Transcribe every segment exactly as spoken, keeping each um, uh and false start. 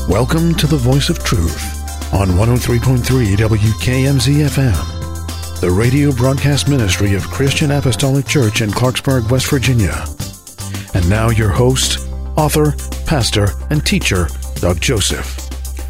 Welcome to the Voice of Truth on one oh three point three W K M Z F M, the radio broadcast ministry of Christian Apostolic Church in Clarksburg, West Virginia. And now your host, author, pastor, and teacher, Doug Joseph.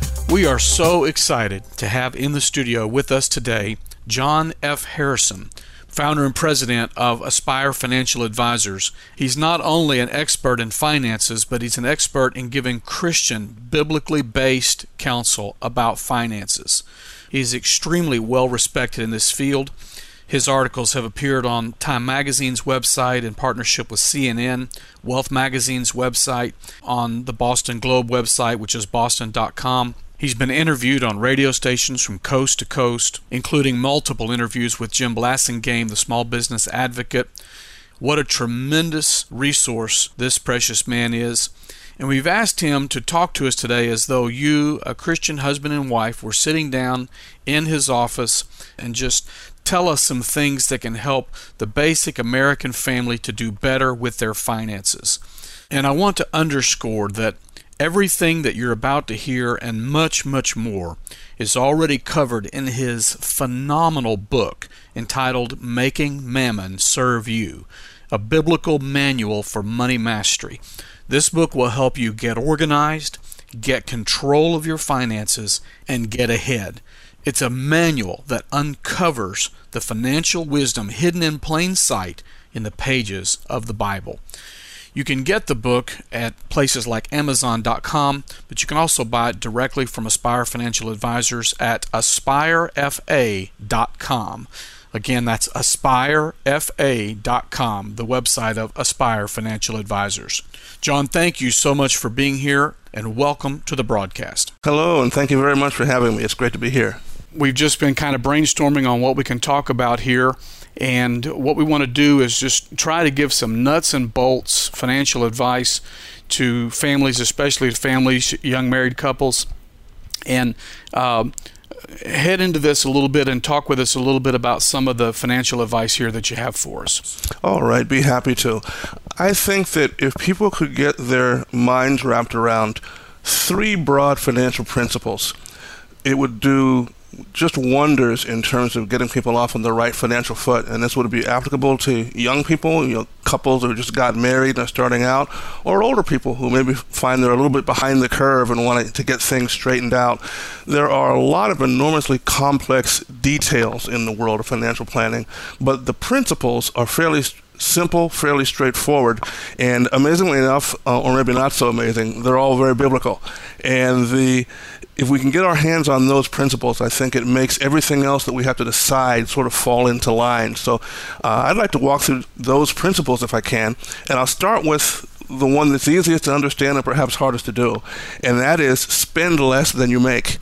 We are so excited to have in the studio with us today John F. Harrison, founder and president of Aspire Financial Advisors. He's not only an expert in finances, but he's an expert in giving Christian, biblically based counsel about finances. He's extremely well respected in this field. His articles have appeared on Time Magazine's website in partnership with C N N, Wealth Magazine's website, on the Boston Globe website, which is boston dot com. He's been interviewed on radio stations from coast to coast, including multiple interviews with Jim Blasingame, the small business advocate. What a tremendous resource this precious man is. And we've asked him to talk to us today as though you, a Christian husband and wife, were sitting down in his office and just tell us some things that can help the basic American family to do better with their finances. And I want to underscore that everything that you're about to hear and much, much more is already covered in his phenomenal book entitled Making Mammon Serve You, a biblical manual for money mastery. This book will help you get organized, get control of your finances, and get ahead. It's a manual that uncovers the financial wisdom hidden in plain sight in the pages of the Bible. You can get the book at places like amazon dot com, but you can also buy it directly from Aspire Financial Advisors at aspire f a dot com. Again, that's aspire f a dot com, the website of Aspire Financial Advisors. John, thank you so much for being here, and welcome to the broadcast. Hello, and thank you very much for having me. It's great to be here. We've just been kind of brainstorming on what we can talk about here. And what we want to do is just try to give some nuts and bolts financial advice to families, especially to families, young married couples, and um, head into this a little bit and talk with us a little bit about some of the financial advice here that you have for us. All right, be happy to. I think that if people could get their minds wrapped around three broad financial principles, it would do just wonders in terms of getting people off on the right financial foot. And this would be applicable to young people, you know, couples who just got married and are starting out, or older people who maybe find they're a little bit behind the curve and want to get things straightened out. There are a lot of enormously complex details in the world of financial planning, but the principles are fairly simple, fairly straightforward, and amazingly enough, uh, or maybe not so amazing, they're all very biblical. And the if we can get our hands on those principles, I think it makes everything else that we have to decide sort of fall into line. So uh, I'd like to walk through those principles if I can, and I'll start with the one that's easiest to understand and perhaps hardest to do, and that is spend less than you make.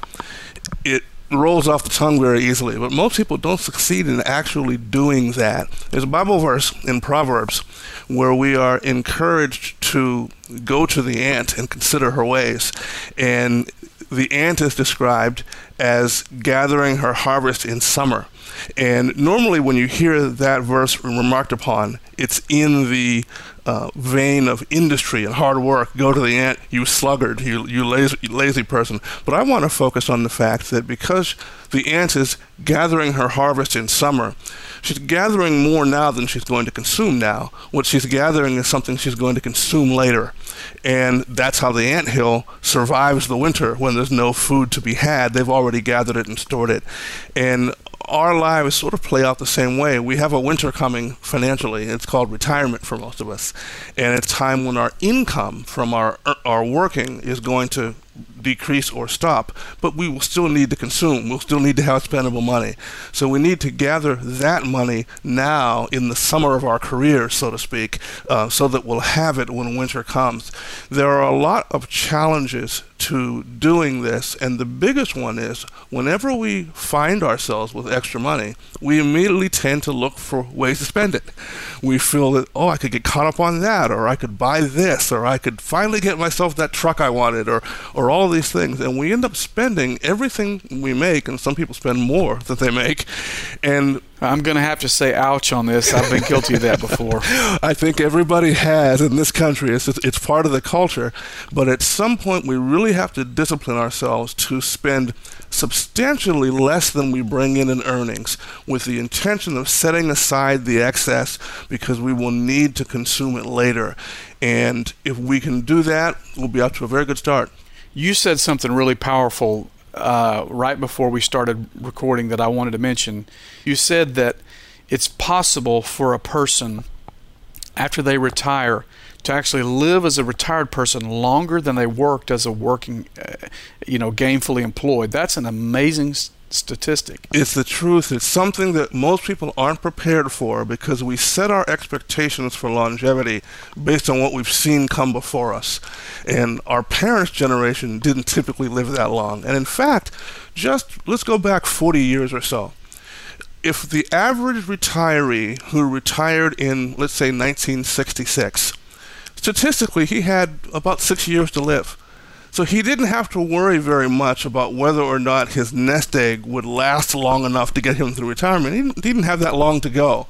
It rolls off the tongue very easily, but most people don't succeed in actually doing that. There's a Bible verse in Proverbs where we are encouraged to go to the ant and consider her ways, and the ant is described as gathering her harvest in summer. And normally when you hear that verse remarked upon, it's in the uh, vein of industry and hard work. Go to the ant, you sluggard, you, you lazy, lazy person. But I want to focus on the fact that because the ant is gathering her harvest in summer, she's gathering more now than she's going to consume now. What she's gathering is something she's going to consume later. And that's how the anthill survives the winter when there's no food to be had. They've already gathered it and stored it. And our lives sort of play out the same way. We have a winter coming financially. It's called retirement for most of us. And it's time when our income from our our working is going to decrease or stop, but we will still need to consume. We'll still need to have spendable money. So we need to gather that money now in the summer of our career, so to speak, uh, so that we'll have it when winter comes. There are a lot of challenges to doing this, and the biggest one is whenever we find ourselves with extra money, we immediately tend to look for ways to spend it. We feel that, oh, I could get caught up on that, or I could buy this, or I could finally get myself that truck I wanted, or or all these things, and we end up spending everything we make, and some people spend more than they make, and I'm going to have to say ouch on this. I've been guilty of that before. I think everybody has in this country. It's, it's part of the culture. But at some point, we really have to discipline ourselves to spend substantially less than we bring in in earnings with the intention of setting aside the excess because we will need to consume it later. And if we can do that, we'll be out to a very good start. You said something really powerful uh, right before we started recording that I wanted to mention. You said that it's possible for a person, after they retire, to actually live as a retired person longer than they worked as a working, uh, you know, gainfully employed. That's an amazing s- statistic. It's the truth. It's something that most people aren't prepared for because we set our expectations for longevity based on what we've seen come before us. And our parents' generation didn't typically live that long. And in fact, just let's go back forty years or so. If the average retiree who retired in, let's say, nineteen sixty-six, statistically, he had about six years to live. So he didn't have to worry very much about whether or not his nest egg would last long enough to get him through retirement. He didn't, he didn't have that long to go.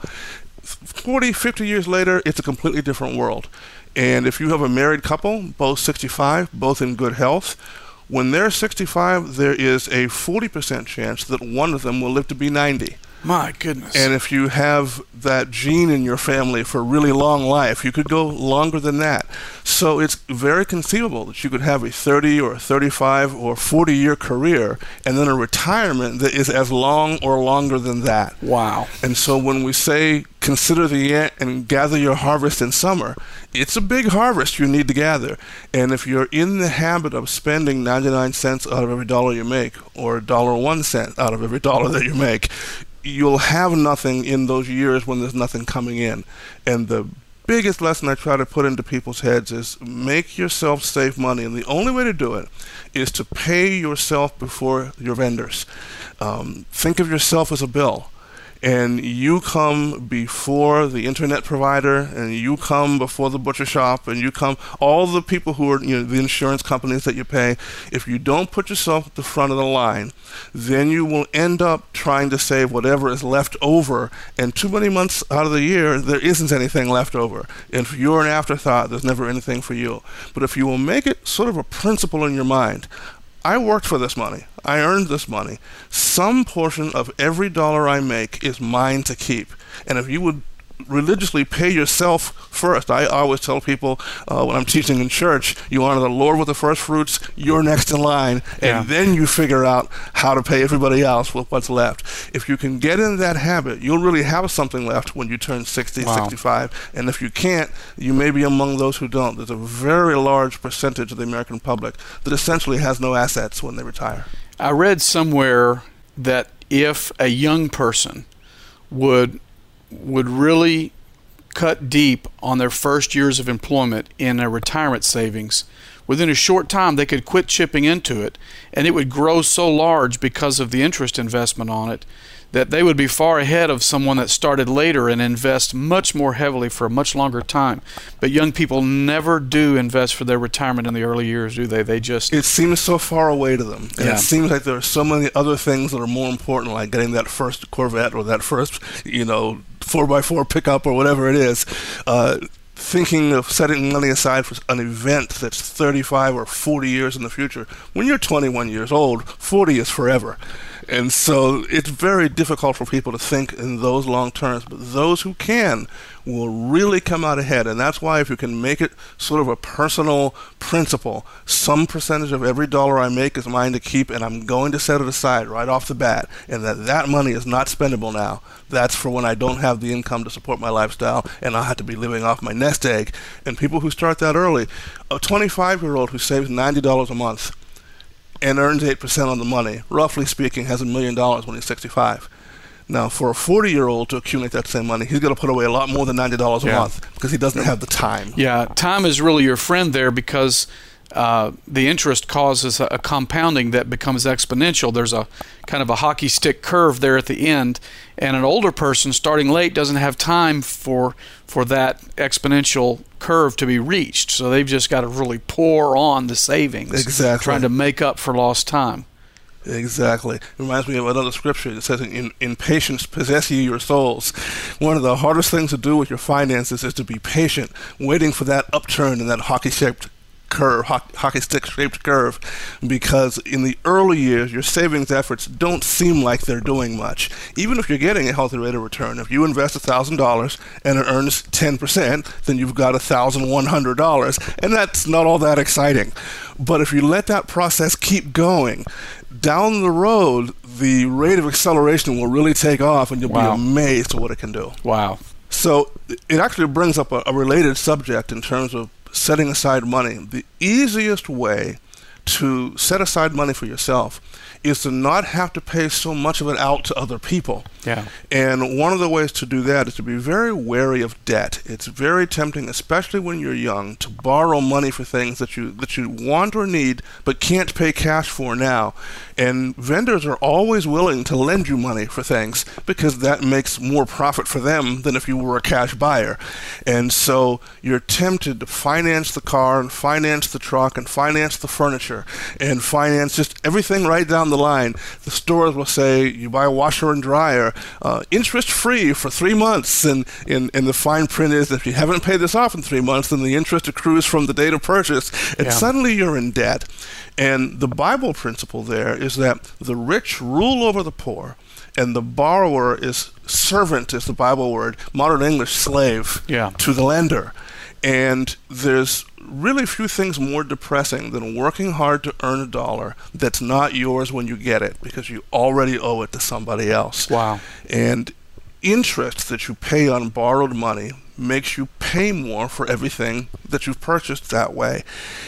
forty, fifty years later, it's a completely different world. And if you have a married couple, both sixty-five, both in good health, when they're sixty-five, there is a forty percent chance that one of them will live to be ninety. My goodness. And if you have that gene in your family for a really long life, you could go longer than that. So it's very conceivable that you could have a thirty or a thirty-five or forty year career and then a retirement that is as long or longer than that. Wow. And so when we say consider the ant and gather your harvest in summer, it's a big harvest you need to gather. And if you're in the habit of spending ninety-nine cents out of every dollar you make or a dollar one cent out of every dollar that you make, you'll have nothing in those years when there's nothing coming in. And the biggest lesson I try to put into people's heads is make yourself save money. And the only way to do it is to pay yourself before your vendors. Um, think of yourself as a bill. And you come before the internet provider, and you come before the butcher shop, and you come, all the people who are, you know, the insurance companies that you pay. If you don't put yourself at the front of the line, then you will end up trying to save whatever is left over, and too many months out of the year, there isn't anything left over. And if you're an afterthought, there's never anything for you. But if you will make it sort of a principle in your mind, I worked for this money. I earned this money. Some portion of every dollar I make is mine to keep. And if you would religiously pay yourself first. I always tell people uh, when I'm teaching in church, you honor the Lord with the first fruits, you're next in line, and Yeah. then you figure out how to pay everybody else with what's left. If you can get in that habit, you'll really have something left when you turn sixty, Wow. sixty-five, and if you can't, you may be among those who don't. There's a very large percentage of the American public that essentially has no assets when they retire. I read somewhere that if a young person would would really cut deep on their first years of employment in a retirement savings, within a short time they could quit chipping into it, and it would grow so large because of the interest investment on it that they would be far ahead of someone that started later and invest much more heavily for a much longer time. But young people never do invest for their retirement in the early years, do they? They just... It seems so far away to them. And Yeah. it seems like there are so many other things that are more important, like getting that first Corvette or that first, you know, four by four pickup or whatever it is. Uh, thinking of setting money aside for an event that's thirty-five or forty years in the future. When you're twenty-one years old, forty is forever. And so it's very difficult for people to think in those long terms. But those who can will really come out ahead. And that's why if you can make it sort of a personal principle, some percentage of every dollar I make is mine to keep, and I'm going to set it aside right off the bat, and that that money is not spendable now. That's for when I don't have the income to support my lifestyle, and I'll have to be living off my nest egg. And people who start that early, a twenty-five-year-old who saves ninety dollars a month and earns eight percent on the money, roughly speaking, has a million dollars when he's sixty-five. Now, for a forty-year-old to accumulate that same money, he's got to put away a lot more than ninety dollars a Yeah. month because he doesn't have the time. Yeah, time is really your friend there because uh, the interest causes a, a compounding that becomes exponential. There's a kind of a hockey stick curve there at the end, and an older person starting late doesn't have time for for that exponential curve to be reached. So they've just got to really pour on the savings, Exactly. trying to make up for lost time. Exactly. It reminds me of another scripture that says, in, in patience possess ye your souls. One of the hardest things to do with your finances is to be patient, waiting for that upturn in that hockey-shaped curve, ho- hockey stick-shaped curve, because in the early years, your savings efforts don't seem like they're doing much. Even if you're getting a healthy rate of return, if you invest one thousand dollars and it earns ten percent, then you've got one thousand one hundred dollars, and that's not all that exciting. But if you let that process keep going, down the road, the rate of acceleration will really take off, and you'll Wow. be amazed at what it can do. Wow. So it actually brings up a, a related subject in terms of setting aside money. The easiest way to set aside money for yourself is to not have to pay so much of it out to other people. Yeah. And one of the ways to do that is to be very wary of debt. It's very tempting, especially when you're young, to borrow money for things that you that you want or need but can't pay cash for now. And vendors are always willing to lend you money for things because that makes more profit for them than if you were a cash buyer. And so you're tempted to finance the car and finance the truck and finance the furniture and finance just everything right down the line. The stores will say you buy a washer and dryer, uh, interest free for three months, and, and and the fine print is if you haven't paid this off in three months, then the interest accrues from the date of purchase, and Yeah. suddenly you're in debt. And the Bible principle there is that the rich rule over the poor, and the borrower is servant, is the Bible word, modern English slave, Yeah. to the lender. And there's really few things more depressing than working hard to earn a dollar that's not yours when you get it because you already owe it to somebody else. Wow. And interest that you pay on borrowed money makes you pay more for everything that you've purchased that way.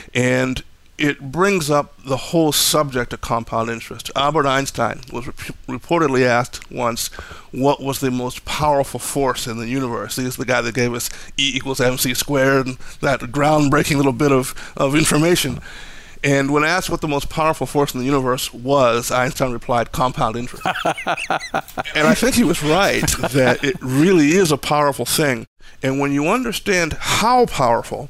And it brings up the whole subject of compound interest. Albert Einstein was rep- reportedly asked once, what was the most powerful force in the universe? He's the guy that gave us E equals mc squared, and that groundbreaking little bit of, of information. And when asked what the most powerful force in the universe was, Einstein replied, compound interest. And I think he was right, that it really is a powerful thing. And when you understand how powerful,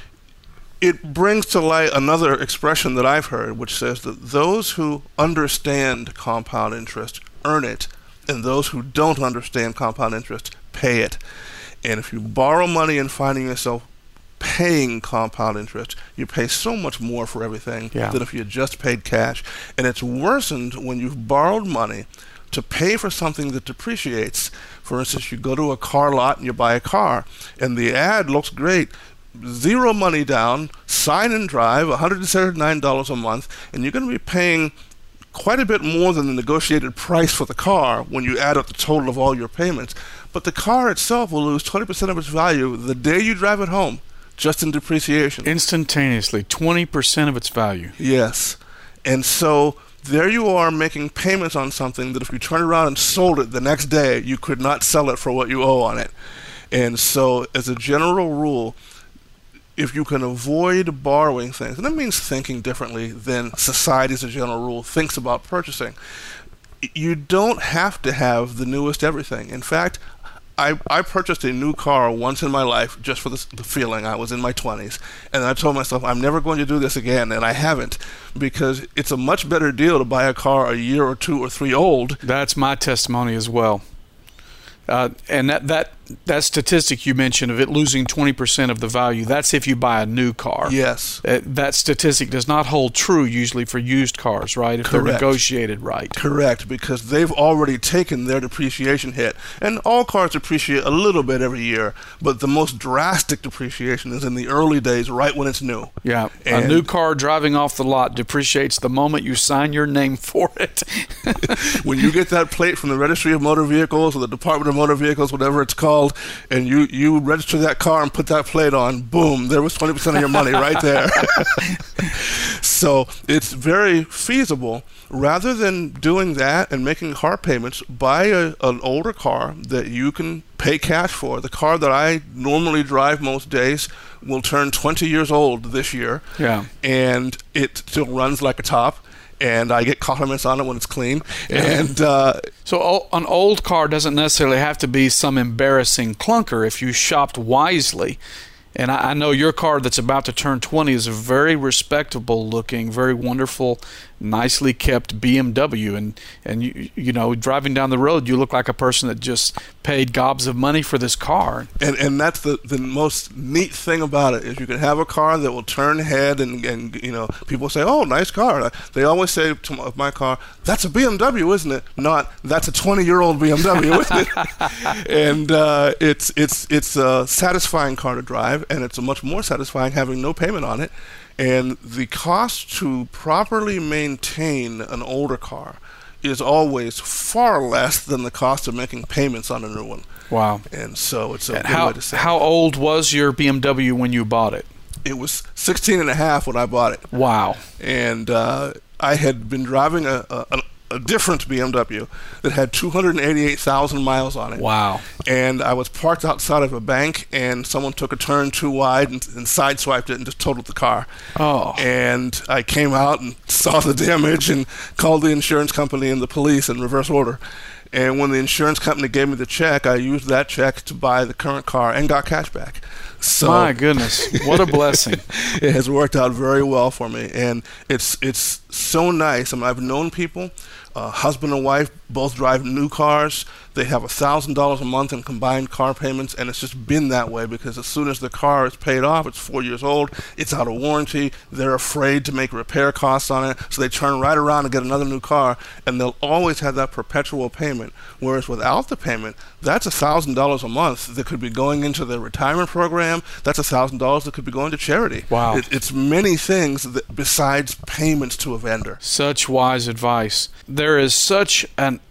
it brings to light another expression that I've heard, which says that those who understand compound interest earn it, and those who don't understand compound interest pay it. And if you borrow money and finding yourself paying compound interest, you pay so much more for everything Yeah. than if you had just paid cash. And it's worsened when you've borrowed money to pay for something that depreciates. For instance, you go to a car lot and you buy a car, and the ad looks great. Zero money down, sign and drive, one hundred seventy-nine dollars a month, and you're going to be paying quite a bit more than the negotiated price for the car when you add up the total of all your payments. But the car itself will lose twenty percent of its value the day you drive it home, just in depreciation. Instantaneously, twenty percent of its value. Yes. And so there you are making payments on something that if you turned around and sold it the next day, you could not sell it for what you owe on it. And so as a general rule, if you can avoid borrowing things, and that means thinking differently than society as a general rule thinks about purchasing, you don't have to have the newest everything. In fact, I, I purchased a new car once in my life just for the, the feeling. I was in my twenties, and I told myself I'm never going to do this again, and I haven't, because it's a much better deal to buy a car a year or two or three old. That's my testimony as well. Uh, and that, that that statistic you mentioned of it losing twenty percent of the value, that's if you buy a new car. Yes. Uh, that statistic does not hold true usually for used cars, right? If they're Correct. negotiated right. Correct, because they've already taken their depreciation hit. And all cars depreciate a little bit every year, but the most drastic depreciation is in the early days, right when it's new. Yeah. And a new car driving off the lot depreciates the moment you sign your name for it. when you get that plate from the Registry of Motor Vehicles or the Department of Motor Vehicles, whatever it's called, and you, you register that car and put that plate on, boom, there was twenty percent of your money right there. So it's very feasible. Rather than doing that and making car payments, buy a, an older car that you can pay cash for. The car that I normally drive most days will turn twenty years old this year. Yeah. And it still runs like a top. And I get compliments on it when it's clean. And uh, So o- an old car doesn't necessarily have to be some embarrassing clunker if you shopped wisely And I, I know your car that's about to turn twenty is a very respectable looking, very wonderful, nicely kept B M W. And, and you, you know, driving down the road, you look like a person that just paid gobs of money for this car. And and that's the, the most neat thing about it is you can have a car that will turn head and, and you know, people say, oh, nice car. They always say to my, my car, that's a B M W, isn't it? Not, that's a twenty-year-old B M W, isn't it? And uh, it's, it's, it's a satisfying car to drive, and it's a much more satisfying having no payment on it. And the cost to properly maintain an older car is always far less than the cost of making payments on a new one. Wow. And so it's a and good how, way to say How it. old was your B M W when you bought it? It was sixteen and a half when I bought it. Wow. And uh, I had been driving a, a, a different B M W that had two hundred eighty-eight thousand miles on it. Wow. And I was parked outside of a bank, and someone took a turn too wide and, and sideswiped it and just totaled the car. Oh. And I came out and saw the damage and called the insurance company and the police in reverse order. And when the insurance company gave me the check, I used that check to buy the current car and got cash back. So my goodness, what a blessing. It has worked out very well for me, and it's it's so nice. I mean, I've known people, uh, husband and wife, both drive new cars. They have one thousand dollars a month in combined car payments, and it's just been that way because as soon as the car is paid off, it's four years old, it's out of warranty, they're afraid to make repair costs on it, so they turn right around and get another new car, and they'll always have that perpetual payment, whereas without the payment, that's one thousand dollars a month that could be going into their retirement program, that's one thousand dollars that could be going to charity. Wow. It, it's many things that, besides payments to a vendor. Such wise advice. There is such an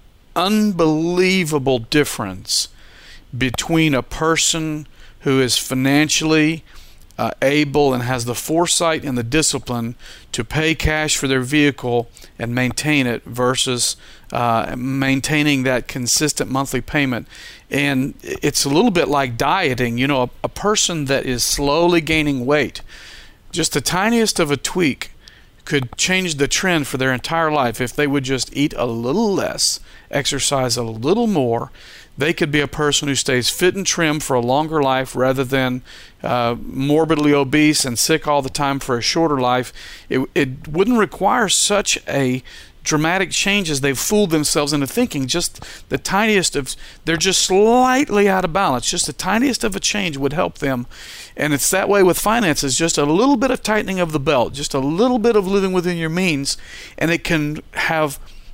unbelievable difference between a person who is financially uh, able and has the foresight and the discipline to pay cash for their vehicle and maintain it versus uh, maintaining that consistent monthly payment. And it's a little bit like dieting. You know, a, a person that is slowly gaining weight, just the tiniest of a tweak could change the trend for their entire life. If they would just eat a little less, exercise a little more, they could be a person who stays fit and trim for a longer life rather than uh, morbidly obese and sick all the time for a shorter life. It, it wouldn't require such a dramatic change as they've fooled themselves into thinking. Just the tiniest of, they're just slightly out of balance. Just the tiniest of a change would help them. And it's that way with finances, just a little bit of tightening of the belt, just a little bit of living within your means, and it can have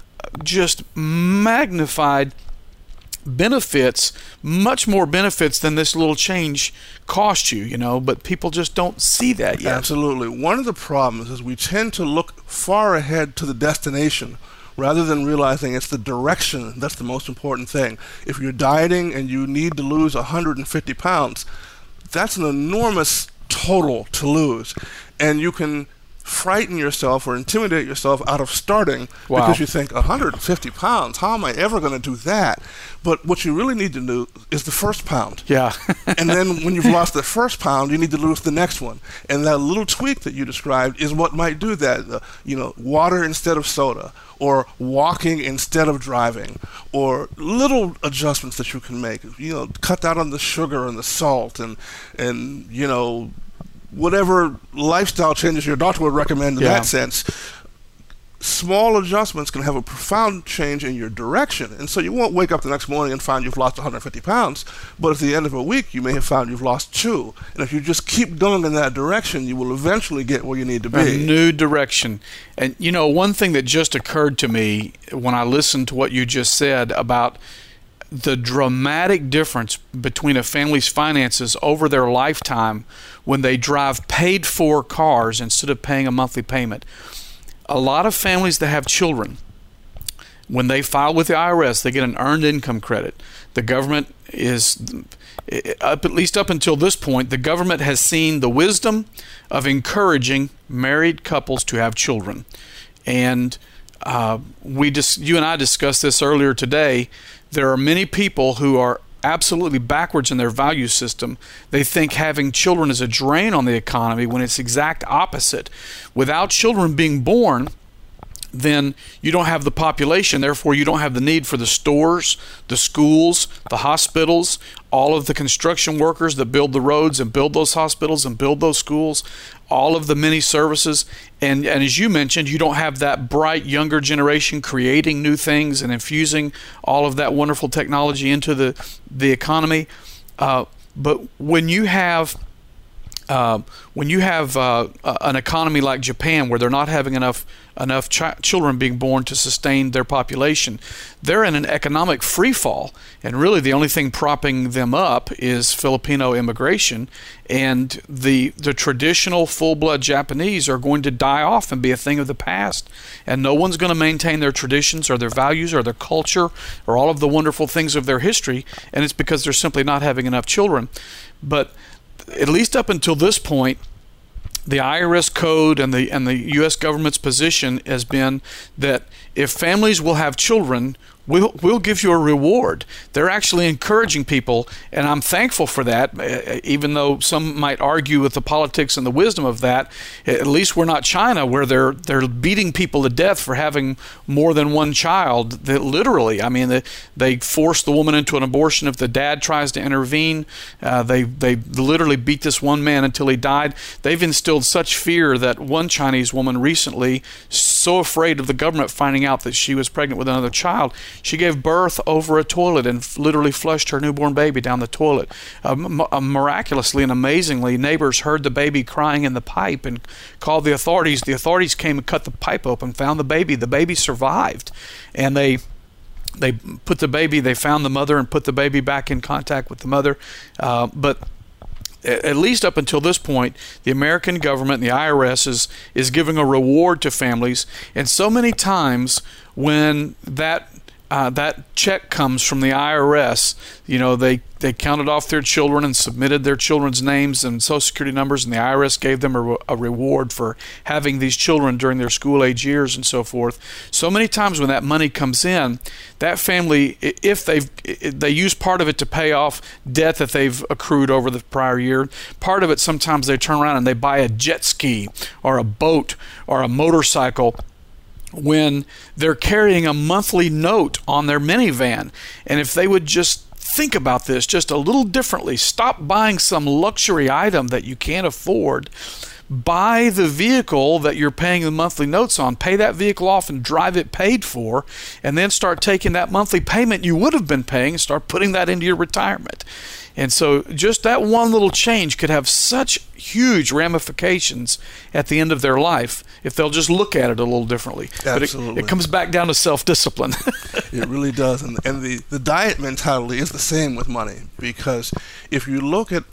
just magnified benefits, much more benefits than this little change cost you, you know, but people just don't see that yet. Absolutely. One of the problems is we tend to look far ahead to the destination rather than realizing it's the direction that's the most important thing. If you're dieting and you need to lose one hundred fifty pounds, that's an enormous total to lose. And you can frighten yourself or intimidate yourself out of starting Wow. because you think one hundred fifty pounds, how am I ever going to do that? But what you really need to do is the first pound. Yeah. And then when you've lost the first pound, you need to lose the next one. And that little tweak that you described is what might do that. Uh, you know, water instead of soda, or walking instead of driving, or little adjustments that you can make. You know, cut down on the sugar and the salt, and and you know, whatever lifestyle changes your doctor would recommend in Yeah. that sense. Small adjustments can have a profound change in your direction. And so you won't wake up the next morning and find you've lost one hundred fifty pounds, but at the end of a week you may have found you've lost two. And if you just keep going in that direction, you will eventually get where you need to be. A new direction. And, you know, one thing that just occurred to me when I listened to what you just said about the dramatic difference between a family's finances over their lifetime when they drive paid-for cars instead of paying a monthly payment. A lot of families that have children, when they file with the I R S, they get an earned income credit. The government is, up at least up until this point, the government has seen the wisdom of encouraging married couples to have children. And uh, we just, you and I discussed this earlier today. There are many people who are absolutely backwards in their value system. They think having children is a drain on the economy when it's the exact opposite. Without children being born, then you don't have the population. Therefore, you don't have the need for the stores, the schools, the hospitals, all of the construction workers that build the roads and build those hospitals and build those schools, all of the many services. And, and as you mentioned, you don't have that bright younger generation creating new things and infusing all of that wonderful technology into the, the economy. Uh, but when you have Uh, when you have uh, an economy like Japan, where they're not having enough enough ch- children being born to sustain their population, they're in an economic free fall, and really the only thing propping them up is Filipino immigration, and the the traditional full-blood Japanese are going to die off and be a thing of the past, and no one's going to maintain their traditions or their values or their culture or all of the wonderful things of their history, and it's because they're simply not having enough children. But at least up until this point, the I R S code and the and the U S government's position has been that if families will have children, we'll we'll give you a reward. They're actually encouraging people, and I'm thankful for that, even though some might argue with the politics and the wisdom of that. At least we're not China, where they're they're beating people to death for having more than one child. That literally, I mean, they, they force the woman into an abortion if the dad tries to intervene. Uh, they they literally beat this one man until he died. They've instilled such fear that one Chinese woman recently, so afraid of the government finding out that she was pregnant with another child, she gave birth over a toilet and f- literally flushed her newborn baby down the toilet. Uh, m- uh, miraculously and amazingly, neighbors heard the baby crying in the pipe and called the authorities. The authorities came and cut the pipe open, found the baby. The baby survived, and they they put the baby. They found the mother and put the baby back in contact with the mother. Uh, but at least up until this point, the American government, the I R S, is is giving a reward to families, and so many times when that Uh, that check comes from the I R S, you know, they, they counted off their children and submitted their children's names and social security numbers, and the I R S gave them a, re- a reward for having these children during their school age years and so forth. So many times when that money comes in, that family, if they've, they use part of it to pay off debt that they've accrued over the prior year, part of it sometimes they turn around and they buy a jet ski or a boat or a motorcycle when they're carrying a monthly note on their minivan. And if they would just think about this just a little differently, stop buying some luxury item that you can't afford, buy the vehicle that you're paying the monthly notes on, pay that vehicle off and drive it paid for, and then start taking that monthly payment you would have been paying and start putting that into your retirement. And so just that one little change could have such huge ramifications at the end of their life if they'll just look at it a little differently. Absolutely. But it, it comes back down to self-discipline. It really does. And, and the, the diet mentality is the same with money, because if you look at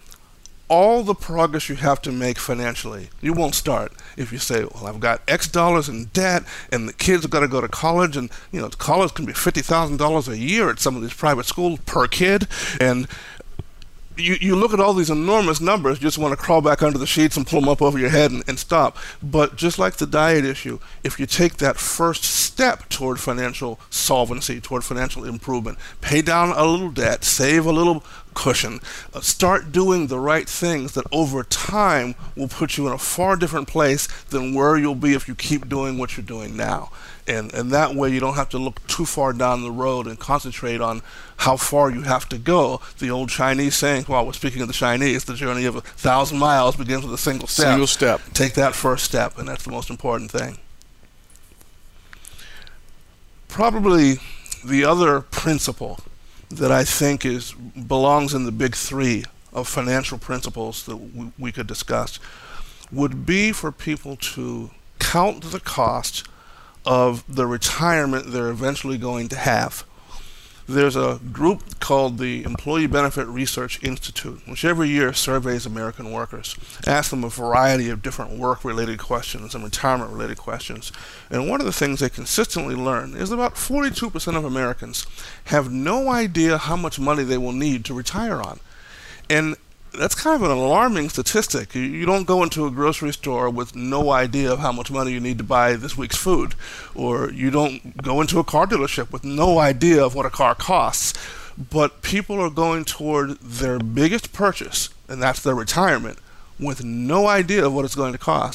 all the progress you have to make financially, you won't start if you say, well, I've got X dollars in debt and the kids have got to go to college, and you know, college can be fifty thousand dollars a year at some of these private schools per kid, and You, you look at all these enormous numbers, you just want to crawl back under the sheets and pull them up over your head and, and stop. But just like the diet issue, if you take that first step toward financial solvency, toward financial improvement, pay down a little debt, save a little cushion, uh, start doing the right things that over time will put you in a far different place than where you'll be if you keep doing what you're doing now. And and that way you don't have to look too far down the road and concentrate on how far you have to go. The old Chinese saying, well, we're speaking of the Chinese, the journey of a thousand miles begins with a single step. Single step. Take that first step, and that's the most important thing. Probably the other principle that I think is belongs in the big three of financial principles that we, we could discuss would be for people to count the cost of the retirement they're eventually going to have. There's a group called the Employee Benefit Research Institute, which every year surveys American workers, asks them a variety of different work-related questions and retirement-related questions. And one of the things they consistently learn is about forty-two percent of Americans have no idea how much money they will need to retire on. And that's kind of an alarming statistic. You don't go into a grocery store with no idea of how much money you need to buy this week's food, or you don't go into a car dealership with no idea of what a car costs. But people are going toward their biggest purchase, and that's their retirement, with no idea of what it's going to cost.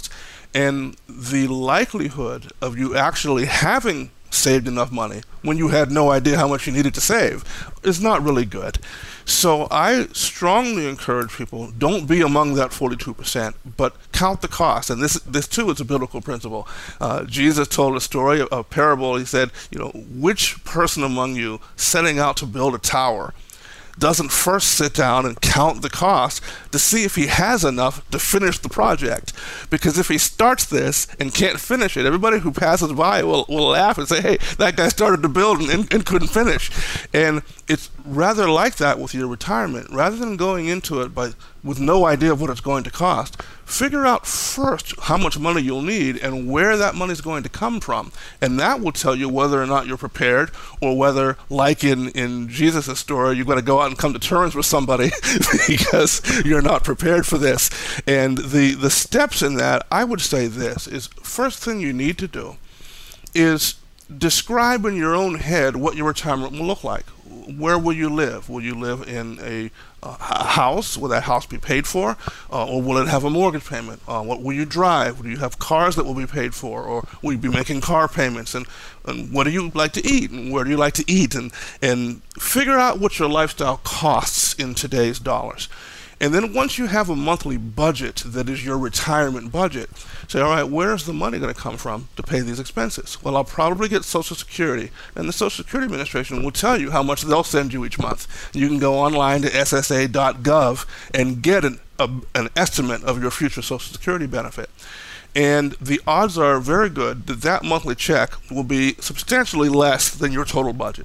And the likelihood of you actually having saved enough money when you had no idea how much you needed to save is not really good. So I strongly encourage people, don't be among that forty-two percent, but count the cost. And this this too is a biblical principle. Uh, Jesus told a story, a parable. He said, you know, which person among you setting out to build a tower doesn't first sit down and count the cost to see if he has enough to finish the project? Because if he starts this and can't finish it, everybody who passes by will, will laugh and say, hey, that guy started to build and, and, and couldn't finish. And it's rather like that with your retirement. Rather than going into it by with no idea of what it's going to cost, figure out first how much money you'll need and where that money is going to come from. And that will tell you whether or not you're prepared, or whether, like in, in Jesus' story, you've got to go out and come to terms with somebody because you're not prepared for this. And the, the steps in that, I would say this, is first thing you need to do is describe in your own head what your retirement will look like. Where will you live? Will you live in a uh, house? Will that house be paid for? Uh, or will it have a mortgage payment? Uh, what will you drive? Will you have cars that will be paid for? Or will you be making car payments? And, and what do you like to eat? And where do you like to eat? And, and figure out what your lifestyle costs in today's dollars. And then once you have a monthly budget that is your retirement budget, say, all right, where's the money going to come from to pay these expenses? Well, I'll probably get Social Security, and the Social Security Administration will tell you how much they'll send you each month. You can go online to S S A dot gov and get an, a, an estimate of your future Social Security benefit. And the odds are very good that that monthly check will be substantially less than your total budget.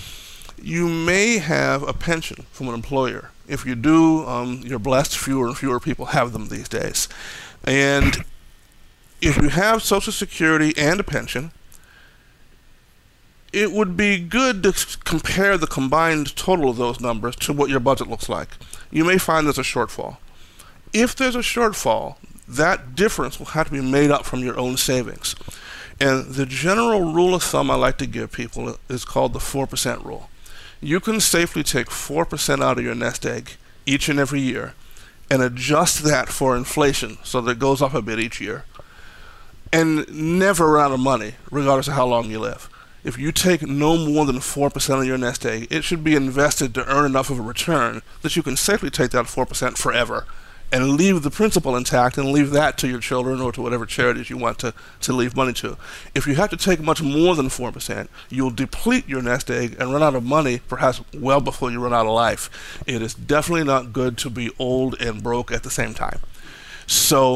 You may have a pension from an employer. If you do, um, you're blessed. Fewer and fewer people have them these days. And if you have Social Security and a pension, it would be good to compare the combined total of those numbers to what your budget looks like. You may find there's a shortfall. If there's a shortfall, that difference will have to be made up from your own savings. And the general rule of thumb I like to give people is called the four percent rule. You can safely take four percent out of your nest egg each and every year and adjust that for inflation so that it goes up a bit each year, and never run out of money, regardless of how long you live. If you take no more than four percent of your nest egg, it should be invested to earn enough of a return that you can safely take that four percent forever and leave the principal intact and leave that to your children or to whatever charities you want to, to leave money to. If you have to take much more than four percent, you'll deplete your nest egg and run out of money perhaps well before you run out of life. It is definitely not good to be old and broke at the same time. So,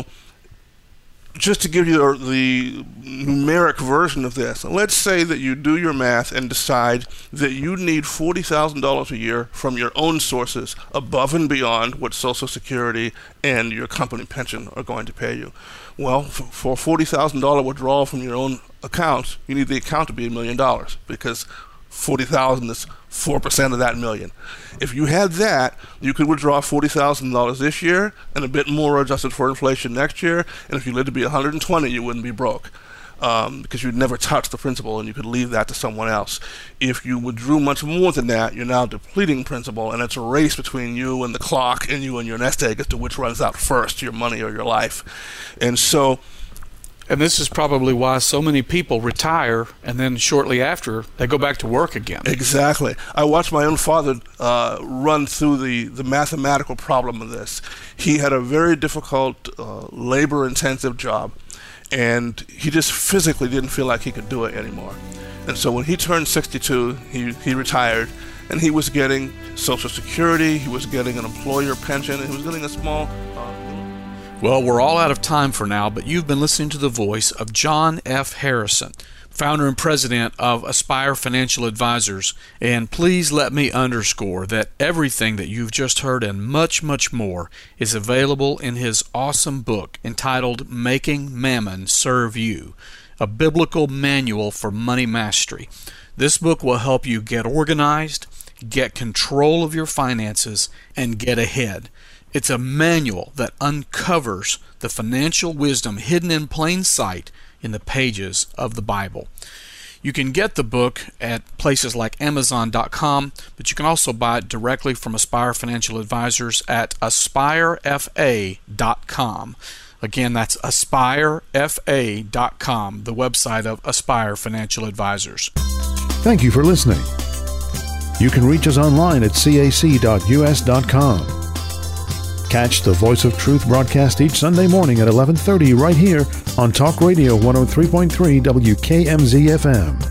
just to give you the numeric version of this, let's say that you do your math and decide that you need forty thousand dollars a year from your own sources above and beyond what Social Security and your company pension are going to pay you. Well, for a forty thousand dollars withdrawal from your own account, you need the account to be a million dollars, because forty thousand dollars is four percent of that million. If you had that, you could withdraw forty thousand dollars this year and a bit more adjusted for inflation next year, and if you lived to be one hundred twenty, you wouldn't be broke, um, because you'd never touch the principal and you could leave that to someone else. If you withdrew much more than that, you're now depleting principal, and it's a race between you and the clock and you and your nest egg as to which runs out first, your money or your life. And so And this is probably why so many people retire and then shortly after they go back to work again. Exactly. I watched my own father uh, run through the, the mathematical problem of this. He had a very difficult, uh, labor-intensive job, and he just physically didn't feel like he could do it anymore. And so when he turned sixty-two, he, he retired, and he was getting Social Security, he was getting an employer pension, and he was getting a small... Uh, Well, we're all out of time for now, but you've been listening to the voice of John F. Harrison, founder and president of Aspire Financial Advisors. And please let me underscore that everything that you've just heard and much, much more is available in his awesome book entitled Making Mammon Serve You, a biblical manual for money mastery. This book will help you get organized, get control of your finances, and get ahead. It's a manual that uncovers the financial wisdom hidden in plain sight in the pages of the Bible. You can get the book at places like Amazon dot com, but you can also buy it directly from Aspire Financial Advisors at Aspire F A dot com. Again, that's aspire f a dot com, the website of Aspire Financial Advisors. Thank you for listening. You can reach us online at c a c dot u s dot com. Catch the Voice of Truth broadcast each Sunday morning at eleven thirty right here on Talk Radio one oh three point three W K M Z F M.